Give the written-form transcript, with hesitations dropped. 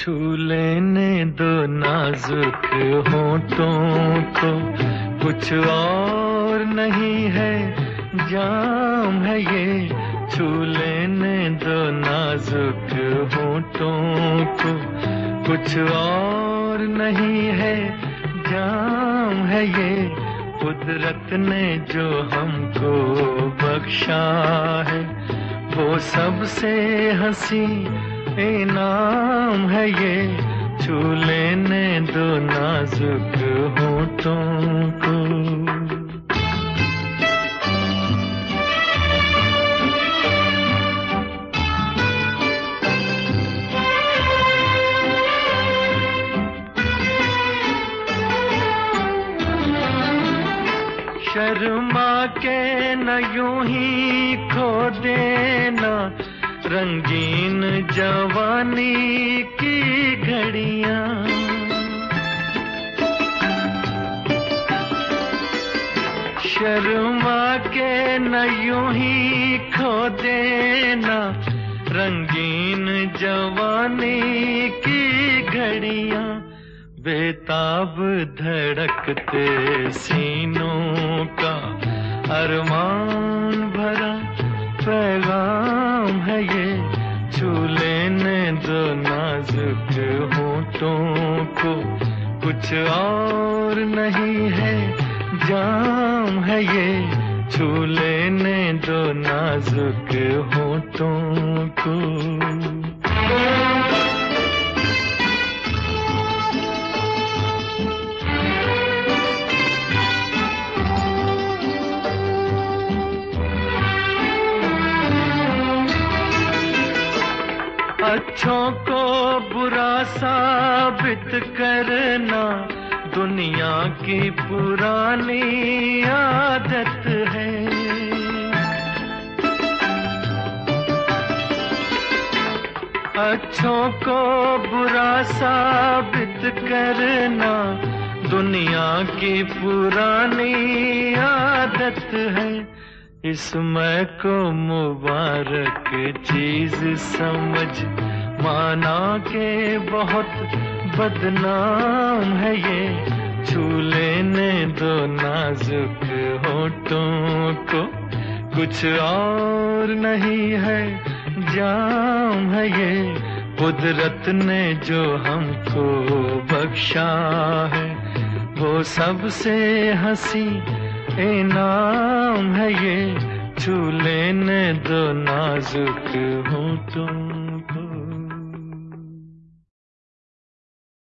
छू लेने दो नाजुक होठों को, कुछ और नहीं है जाम है ये। छू लेने दो नाजुक होठों को, कुछ और नहीं है जाम है ये। कुदरत ने जो हमको बख्शा है, वो सबसे हंसी इनाम है ये। छू लेने दो नाजुक होठों को। शर्मा के न यूं ही खो देना रंगीन जवानी की घड़ियां। शर्मा के न यूं ही खो देना रंगीन जवानी की घड़ियां। बेताब धड़कते सीनों का अरमान भरा पैगाम है ये। छू लेने दो नाजुक होठों को, कुछ और नहीं है जाम है ये। छू लेने दो नाजुक होठों को। अच्छों को बुरा साबित करना दुनिया की पुरानी आदत है। अच्छों को बुरा साबित करना दुनिया की पुरानी आदत है। इसमें को मुबारक चीज समझ माना के बहुत बदनाम है ये। छू लेने दो नाजुक होठों को, कुछ और नहीं है जाम है ये। कुदरत ने जो हमको बख्शा है, वो सबसे हंसी इनाम है ये। छू लेने दो नाजुक होठों को।